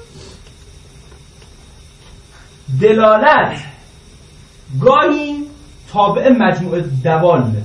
دلالت گاهی تابع مجموعه دواله،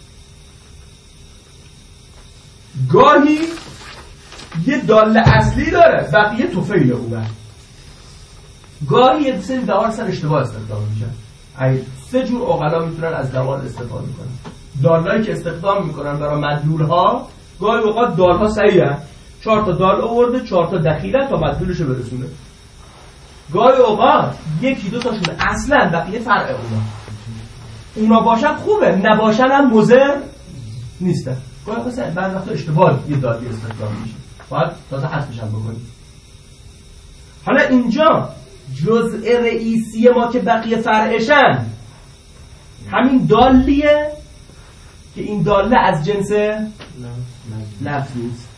گاهی یه داله اصلی داره بقیه توفیل اونه، گاهی یه سری دوال سر اشتباه استخدام میشن. 3 جور عقلا میتونن از دوال استفاده کنن. دالایی که استخدام میکنن برای مدلولها گاهی اوقات دالها صحیحه، 4 تا دال آورده 4 تا دخیله تا مدلولشو برسونه. گاهی اوقات 1-2 تاشون اصلا بقیه فرع اونا باشن خوبه، نباشن هم مضر نیستن. گاهی مثلا بعضی وقتا اشتباه یه دالی استخدام میشه، باید تازه حذفش هم بکنیم. حالا اینجا جزء رئیسی ما که بقیه فرعشن همین دالیه که این داله از جنس لفظ نیست.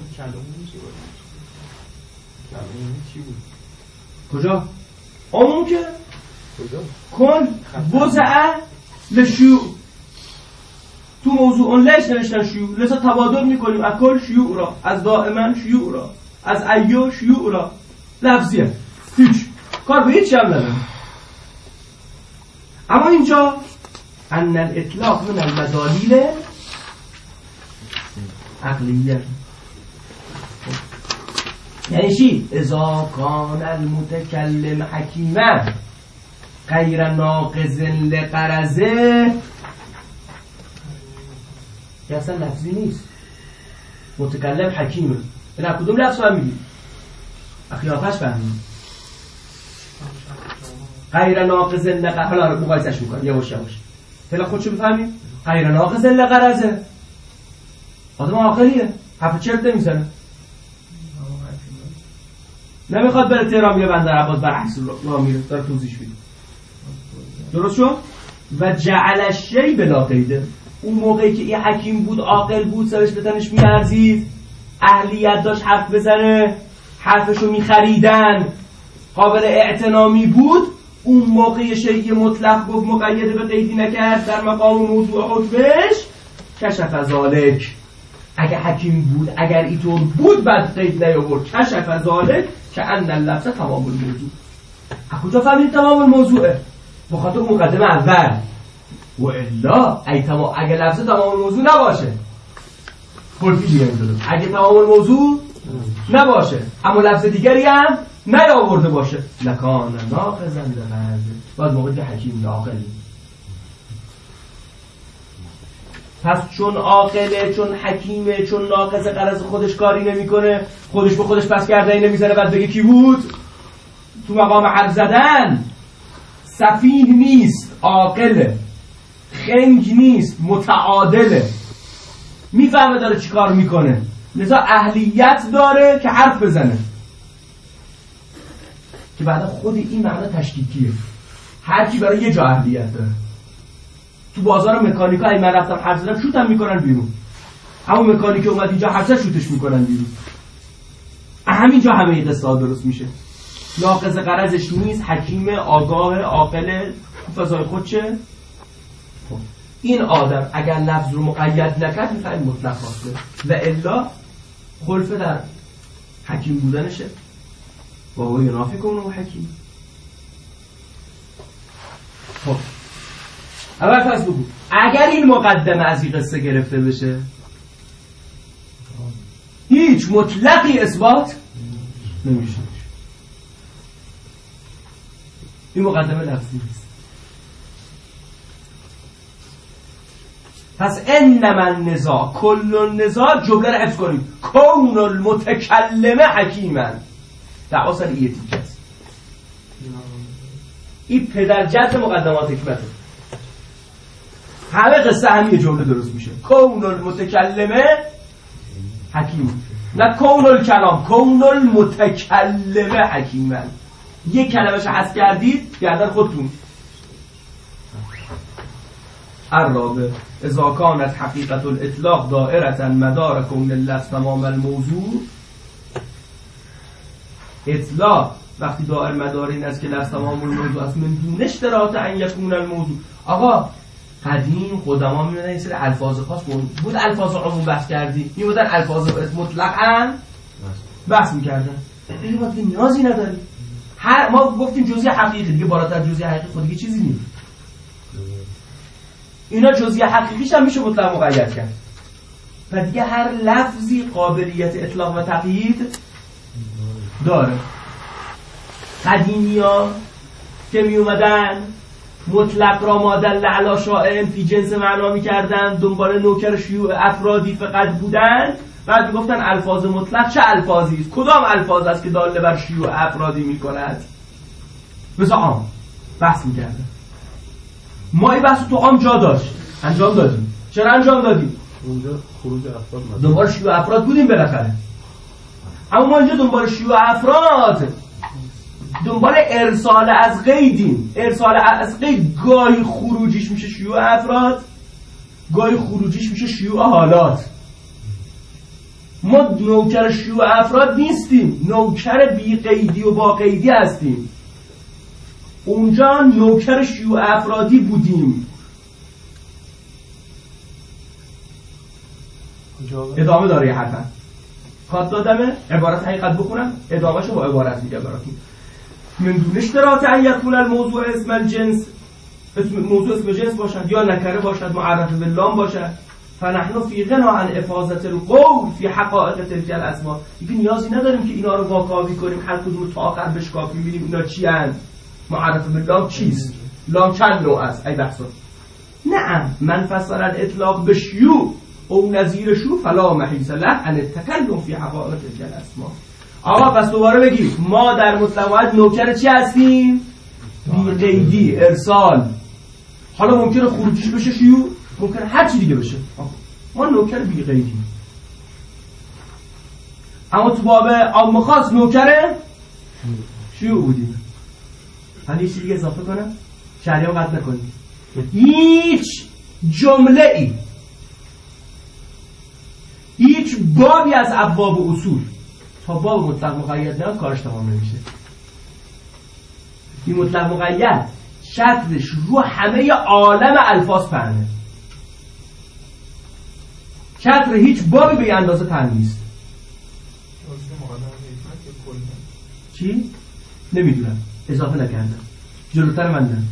کجا؟ آمون که کن وضعه لشیوع تو موضوع اون لش نوشتن شیوع، لذا تبادل میکنیم از کل شیوع را، از دائما شیوع را، از ایو شیوع را. لفظیه، هیچ کار به هیچ هم نداره. اما اینجا ان الاطلاق من المدالیل عقلیه، یعنی چی؟ اذا کان المتکلم حکیما غیر ناقض لغرضه، که اصلا لفظی نیست. متکلم حکیمه، این از کدوم لفظ فهمیدی؟ اخیافش فهمیدی. غیر ناقض لغرضه، حالا مقایسش میکنم یواش یواش فعلا خودشو بفهمیم. غیر ناقض لغرضه، آدم عاقلیه، حرف چرت نمیزنه، نمیخواد بره تهران یه بندر عباس برعکس راه میره، داره توضیح میده. درست شد؟ و جعل الشیء بلا قیده، اون موقعی که این حکیم بود عاقل بود سرش به تنش میارزید، اهلیت داشت حرف بزنه، حرفشو میخریدن، قابل اعتنامی بود، اون موقع شیء مطلق گفت مقید به قیدی نکرد در مقام موضوع حکمش کشف ذالک. اگر حکیم بود، اگر اینطور بود بعد قید نیاورد کشف ذالک که ان اللفظ تمام الموضوع، از کجا فهمیدید تمام الموضوعه؟ بخاطر مقدمه اول. و الا اگه لفظ تمام الموضوع نباشه خلفی دیگه میدادم اگه تمام الموضوع نباشه اما لفظ دیگری هم نیاورده باشه لکان ناقضا لغرض باید موقعی حکیم یا عاقلی. پس چون عاقله، چون حکیمه، چون ناقض غرض خودش کاری نمیکنه، خودش به خودش پس گردنی نمیزنه بعد بگه کی بود؟ تو مقام حرف زدن سفیه نیست، عاقله، خنگ نیست، متعادله، میفهمه داره چی کار میکنه، لذا اهلیت داره که حرف بزنه که بعدا خود این معنی تشکیکیه. هر کی برای یه جا اهلیت داره. تو بازار مکانیکا اگه من رفتم حرف زدم شوتم میکنن بیرون، اما مکانیک اومد اینجا حرف زد شوتش میکنن بیرون. همینجا همه این قصه ها درست میشه. ناقض غرضش نیست، حکیم، آگاه، عاقل، فضای خودشه. این آدم اگر لفظ رو مقید نکرد میفهمه مطلق خاصه و الا خلفه در حکیم بودنشه. و هو ینافی کنه و حکیم. خب اول پس بگو اگر این مقدمه از این قصه گرفته بشه هیچ مطلقی اثبات نمیشه. این مقدمه لفظی نیست. پس انما النزاع کل النزاع جمله رو حفظ کنید. کون المتکلم حکیما دعوا سر ایه تیکه است. این پدر جد مقدمات حکمته. همه قصه همین جمله درست میشه. کون المتکلم حکیم، نه کون الکلام، کون المتکلم حکیما. یک کلمه‌اش حذف کردید گردن خودتون. الرابع اذا كانت حقیقت الاطلاق دائرة مدار کون اللفظ تمام الموضوع. اطلاق وقتی دائر مدار این است که لفظ تمام الموضوع است من دون اشتراط ان یکون الموضوع. آقا قدیم قدما می‌بودن این سری الفاظ خاص بود، الفاظ عموم بحث کردی، می‌بودن الفاظ مطلق هم بحث می‌کردن. این وقتی نیازی نداری. ما گفتیم جزئی حقیقی، دیگه بالاتر جزئی حقیقی خود دیگه چیزی نیست. اینا جزئی حقیقیش هم میشه مطلق مقید کرد. و دیگه هر لفظی قابلیت اطلاق و تقیید داره. قدیمی‌ها که می اومدن مطلق را مادل علی شائع فی جنس معنا می‌کردن، دنبال نوکر شیوع افرادی فقط بودن، بعد میگفتن الفاظ مطلق چه الفاظی است؟ کدام الفاظ است که داله بر شیوع افرادی می‌کند؟ مثل عام بحث می‌کردن. ما این بحث تو عام جا داشت، انجام دادیم. چرا انجام دادیم؟ اونجا خروج افراد دنبال شیوع افراد بودیم بالاخره. اما ما اینجا دنبال شیوع افراد، دنبال ارسال از قیدیم. ارسال از قید گاهی خروجیش میشه شیوع افراد، گاهی خروجیش میشه شیوع حالات. ما نوکر شیوع افراد نیستیم، نوکر بی قیدی و با قیدی هستیم. اونجا نوکر شیوع افرادی بودیم. ادامه داره یه حرفم خواهد دادمه عبارت حقیقت بکنم، ادامهشو با عبارت میگه براتون. من دون اشتراط ان یکون الموضوع اسم الجنس، موضوع اسم جنس باشد یا نکره باشد معرف باللام باشد، فنحن فی غنا عن افاضه القول فی حقائق تلک الاسماء. دیگه نیازی نداریم که اینا رو واکاوی کنیم، هر کدوم تا آخر بشکافیم ببینیم اینا چی ان. معرف باللام چیست؟ لام چند نوع است؟ ای بحثا نعم من فسر الاطلاق بشیوع او نظیر شو فلا محیص له ان التکلم فی حقائق تلک الاسماء. آقا پس دوباره بگیم ما در مطلقات نوکر چی هستیم؟ بی قیدی، ارسال. حالا ممکنه خروجیش بشه شیوع، ممکنه هر چی دیگه بشه. ما نوکر بی قیدی. اما تو باب عام خاص نوکر شیوع بودیم. حالا یه چیزی دیگه اضافه کنم شریعه قطع نکنید. هیچ جمله ای، هیچ بابی از ابواب اصول تا باب مطلق مقید نه کارش تمام نمیشه. این مطلق مقید شکلش رو همه عالم الفاظ پهنه. شکل هیچ بابی به اندازه پهن نیست. چی؟ نمیدونم. اضافه نکردم، جلوتر من نه.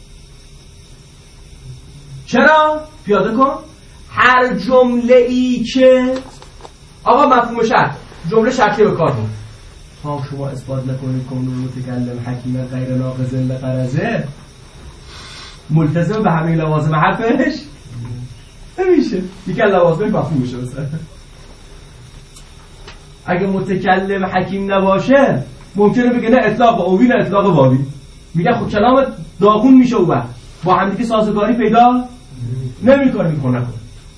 چرا؟ پیاده کن. هر جمله ای که آقا مفهوم شرط، جمله شرطی به کار بود، تا شما اثبات نکنید کون المتکلم حکیما غیر ناقض لغرضه، ملتزم به همه لوازم حرفش نمیشه. یکی از لوازمش مفهوم میشه. مثلا اگه متکلم حکیم نباشه ممکنه بگه نه اطلاق اوی نه اطلاق واوی، میگه خب کلام داغون میشه او وقت با هم دیگه سازگاری پیدا نمیکنه. میکنه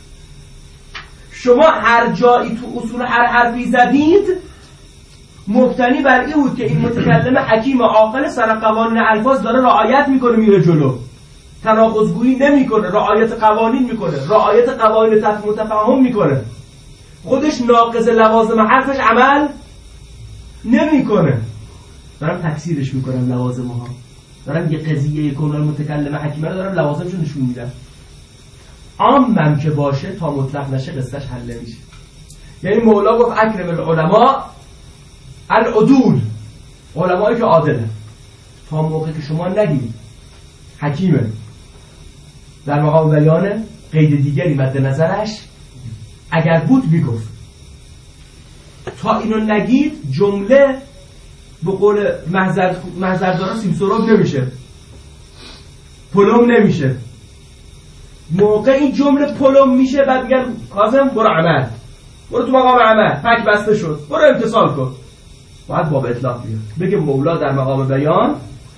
شما هر جایی تو اصول هر حرفی زدید مبتنی بر این بود که این متکلم حکیم عاقل سر قوانین الفاظ داره رعایت میکنه، میره جلو، تناقض‌گویی نمیکنه، رعایت قوانین میکنه، رعایت قوانین متفاهم میکنه، خودش ناقض لوازم حرفش عمل نمیکنه. دارم تکثیرش میکنم لوازم ها، دارم یه قضیه کون المتکلم حکیمه دارم لوازمشو نشون میدم. عامم که باشه تا مطلق نشه قصهش حل نمیشه. یعنی مولا گفت اکرم العلماء العدول، علمایی که عادله، تا موقعی که شما نگید حکیمه در مقام بیانه قید دیگری مد نظرش اگر بود میگفت. تا اینو نگید جمله به قول محضردارا سیمسوراب نمیشه، پلم نمیشه. موقع این جمله پلم میشه بعد میگن کاظم برو عمل، برو تو مقام عمل، فک بسته شد، برو امتصال کن. باید باب اطلاق بیاد بگه مولا در مقام بیان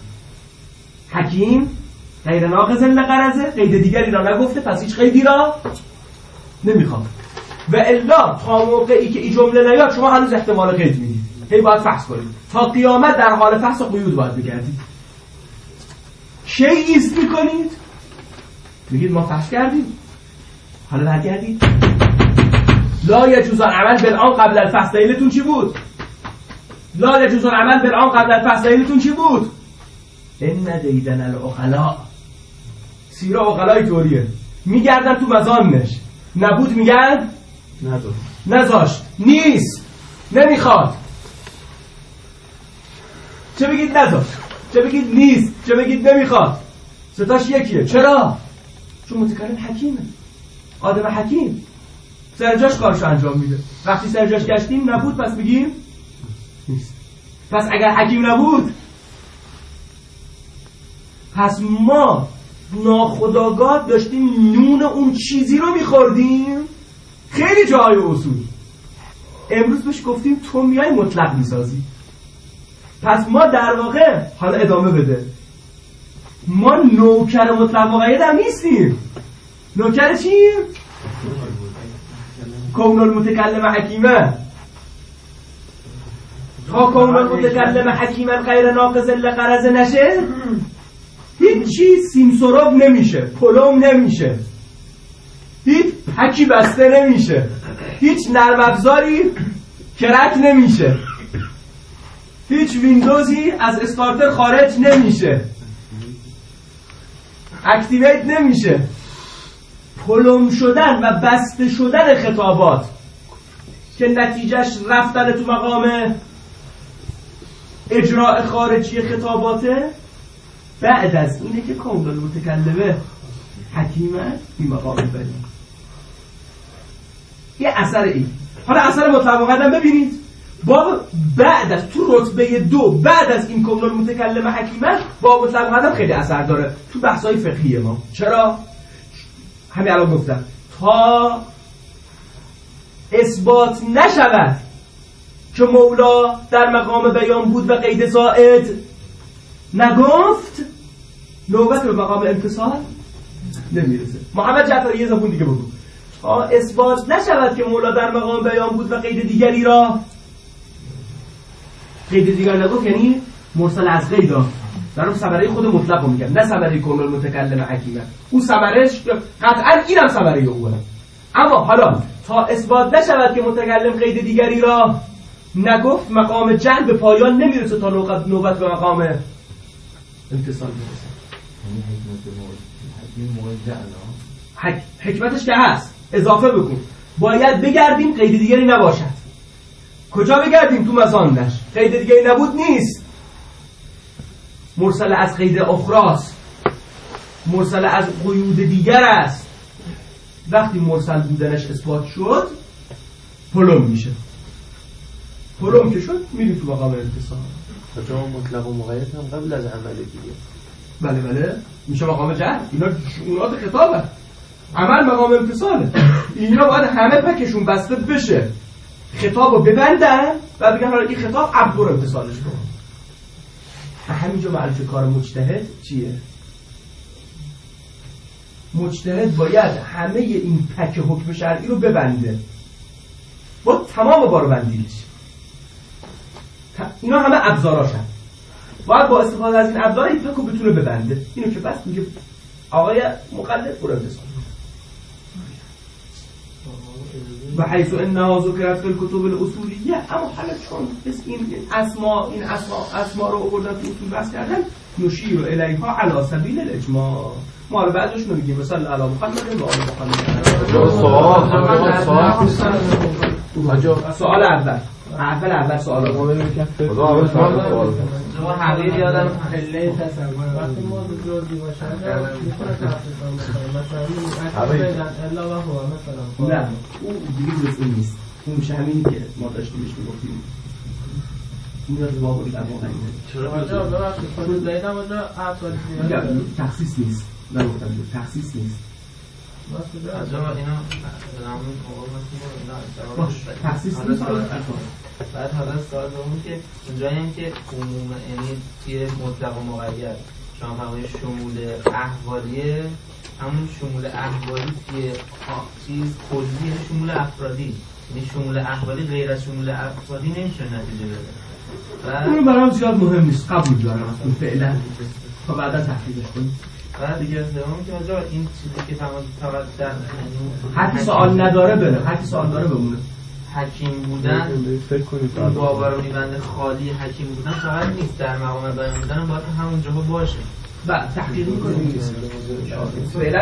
حکیم غیر ناقض لغرضه، قید دیگری را نگفته، پس هیچ قیدی را نمیخواد. و الا تا موقعی که این جمله نیاد شما هنوز احتمال قید میدید، هی باید فحص کنید. تا قیامت در حال فحص و قیود باید بگردید. چه ایست میکنید؟ میگید ما فحص کردیم، حالا برگردید. لا یجوز العمل بالآن قبل الفحص. دلیلتون چی بود؟ لا یجوز العمل بالآن قبل الفحص. دلیلتون چی بود؟ ان دیدن العقلاء، سیره عقلای طوریه، میگردن تو مزانش، نبود میگن نذاشت، نیست، نمیخواد. چه بگید نذاشت، چه بگید نیست، چه بگید نمیخواد، ستاش یکیه. چرا؟ چون متکلم حکیمه، آدم حکیم سرجاش کارشو انجام میده. وقتی سرجاش گشتیم نبود پس بگیم نیست. پس اگر حکیم نبود پس ما ناخودآگاه داشتیم نون اون چیزی رو میخوردیم. خیلی جای اصول امروز بهش گفتیم تو میای مطلق میسازی. پس ما در واقع حالا ادامه بده، ما نوکر مطلق مقید هم نیستیم. نوکر چیم؟ کون المتکلم حکیمه. تا کون المتکلم حکیمه غیر ناقض لغرض نشه هیچ چیز سیمسوراب نمیشه، پلم نمیشه، هیچ حکی بسته نمیشه، هیچ نرم افزاری کرک نمیشه، هیچ ویندوزی از استارتر خارج نمیشه، اکتیویت نمیشه. پلم شدن و بسته شدن خطابات که نتیجهش رفتن تو مقام اجراء خارجی خطاباته بعد از اینه که کون المتکلمه حکیمه این مقام بریم. یه اثر این. حالا اثر مطلق مقدم ببینید. باب بعد از تو رتبه 2 بعد از این کون المتکلمه حکیمه باب مطلق مقدم خیلی اثر داره تو بحث‌های فقهی ما. چرا؟ همین الان گفتم تا اثبات نشود که مولا در مقام بیان بود و قید زائد نگفت نوبت به مقام امتصال نمیرسه. محمد جعفری یه زبون دیگه بگو. تا اثبات نشود که مولا در مقام بیان بود و قید دیگری را قید دیگر نگفت، یعنی مرسل از قید دارم ثمره خود مطلق رو میگم، نه ثمره کون المتکلم حکیمه. اون ثمرهش قطعا اینم ثمره اوله. اما حالا تا اثبات نشود که متکلم قید دیگری را نگفت مقام جعل به پایان نمیرسه تا نوبت به مقام امتصال برسه. حکمتش که هست اضافه بکن، باید بگردیم قید دیگری نباشد. کجا بگردیم؟ تو مزاندش. قید دیگری نبود نیست. مرسل از قید اخراست، مرسل از قیود دیگر است. وقتی مرسل بودنش اثبات شد پلم میشه. پلم که شد میری تو مقام اتصال. جا مطلق و مقید هم قبل از عمل دیگه. بله میشه مقام جهل. اینا شؤونات خطابه، عمل مقام امتصاله. اینا باید همه پکشون بسته بشه، خطابو ببندن و بگن حالا این خطاب عبور امتصالش کن. همینجا معرفت کار مجتهد چیه؟ مجتهد باید همه این پک حکم شرعی رو ببنده با تمام باربندیش. اینا همه ابزاراشن، باید با استفاده از این ابزار این پک رو بتونه ببنده. اینو که بس میگه آقای مقلد برو امتصال. و حیث انها ذکرت فی الکتب الاصولیه، اما حالا چون این اسما رو آوردن تو اصول بحث کردن، نشیر الیها علی سبیل الاجماع. ما رو بعدش نمیگیم مثلا علی محمد و آل محمد. سوال اول سوال شما حقیقی یادم حله تصور وقتی ما جزئی باشن مثلا الا و هو مثلا نه اون دیگه جزئی نیست، اون میشه همینی که ما داشتیم بهش میگفتیم. این از ما بود اما چرا ببخشید خود زیدم اونجا افراد تخصیص نیست. نگفتم تخصیص نیست. آجا اینا تخصیص نیست. بعد حالا سوال دوم که اونجایی هم که عموم یعنی توی مطلق و مقید شما فرمایید شمول احوالیه، همون شمول احوالی توی چیز کلی شمول افرادی، یعنی شمول احوالی غیر از شمول افرادی نمیشه نتیجه بده. اون برام زیاد مهم نیست، قبول دارم اون فعلا تا بعدا تحقیقش کنیم. بعد دیگه دوم که آجا این چیزی که فقط در هر کی سوال نداره بره، هر کی سوال داره بمونه. حکیم بودن فکر کنید بابا رو میبنده خالی حکیم بودن فقط نیست، در مقام بیان بودن باید همون جاها باشه. و تحقیق میکنیم فعلا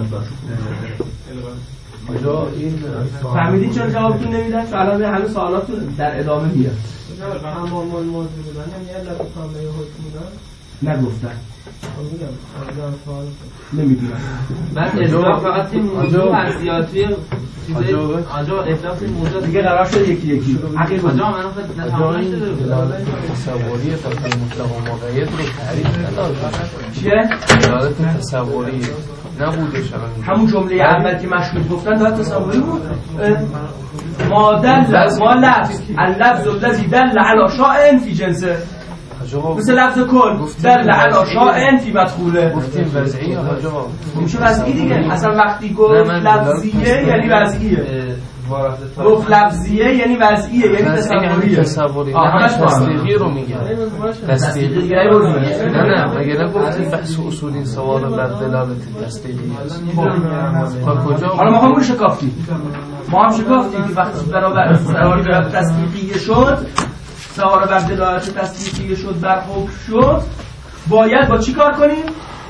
آجا این فهمیدین چرا جوابتون نمیدن؟ چون الان همه سوالاتون در ادامه میاد. تمام موضوع بودن یعنی علت کامله حکم بودن نگفتن. میگم سوال نمیدونم. بعد اطلاق فقط این موضوع ارزیاتی چیزی آجا اطلاق این موضوع دیگه قرار شد یکی حقیقت آجا من خود نتمام شده دلالت تصوری فقط مطلق و مقید رو تعریف نداد. چیه؟ دلالت تصوری نبوده شما. همون جمله اول که مشهور گفتن دلالت تصوری بود. ما لفظ اللفظ الذی دل علی شاء فی جنسه، مثل لفظ کل دل علی شاء فی مدخوله. گفتیم وضعی آجا میشه وضعی دیگه. اصلا وقتی گفت لفظیه یعنی وضعیه، گفت لفظیه یعنی وضعیه، یعنی تصوریه. همش تصدیقی رو میگن. تصدیقی نه مگه نگفتیم بحث اصولی سوال بر دلالت تصدیقی است. کجا حالا ما هم شکافتیم، ما هم شکافتیم که وقتی برابر سوال بر تصدیقی شد، سوال بر دلالت تصدیقی شد، بر حکم شد، باید با چی کار کنیم؟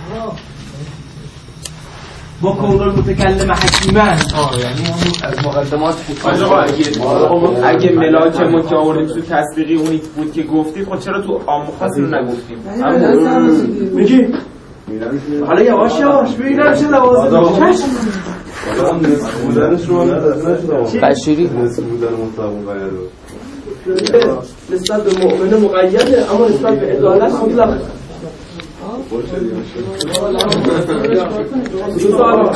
با کون المتکلم حکیمن. یعنی از مقدمات اگه ملاکمون که آوردیم تو تصدیقی اونی بود که گفتی، خود چرا تو عام خاص رو نگفتیم؟ میگی حالا یواش ببینم چه لوازم بشیری نسبت به مؤمن مقیده، اما نسبت به عدالت مطلق.